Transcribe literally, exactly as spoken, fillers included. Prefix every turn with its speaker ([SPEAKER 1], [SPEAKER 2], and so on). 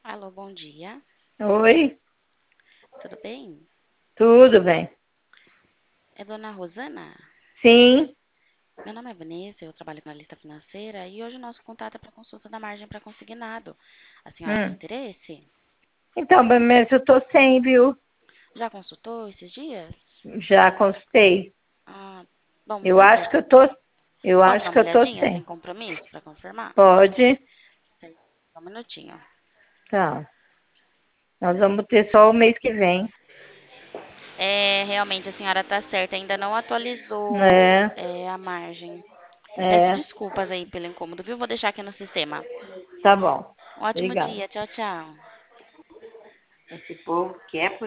[SPEAKER 1] Alô, bom dia.
[SPEAKER 2] Oi,
[SPEAKER 1] Tudo bem?
[SPEAKER 2] tudo bem?
[SPEAKER 1] É dona Rosana?
[SPEAKER 2] Sim,
[SPEAKER 1] Meu nome é Vanessa, eu trabalho na lista financeira e hoje o nosso contato é para consulta da margem para consignado. A senhora tem
[SPEAKER 2] hum.
[SPEAKER 1] interesse?
[SPEAKER 2] Então, mas eu tô sem, viu?
[SPEAKER 1] Já consultou esses dias?
[SPEAKER 2] Já consultei.
[SPEAKER 1] Ah, bom,
[SPEAKER 2] Eu
[SPEAKER 1] sem
[SPEAKER 2] acho
[SPEAKER 1] per...
[SPEAKER 2] que eu tô, eu
[SPEAKER 1] Posso dar
[SPEAKER 2] acho que
[SPEAKER 1] uma
[SPEAKER 2] eu tô
[SPEAKER 1] olhadinha sem
[SPEAKER 2] sem.
[SPEAKER 1] compromisso para confirmar?
[SPEAKER 2] Pode?
[SPEAKER 1] Certo. Só um minutinho.
[SPEAKER 2] Tá. Nós vamos ter só o mês que vem,
[SPEAKER 1] É, realmente a senhora está certa, ainda não atualizou
[SPEAKER 2] né?
[SPEAKER 1] é, a margem. Peço
[SPEAKER 2] É,
[SPEAKER 1] desculpas aí pelo incômodo, viu? Vou deixar aqui no sistema.
[SPEAKER 2] tá bom.
[SPEAKER 1] Um ótimo
[SPEAKER 2] Obrigada.
[SPEAKER 1] dia, tchau, tchau.
[SPEAKER 2] Esse povo quer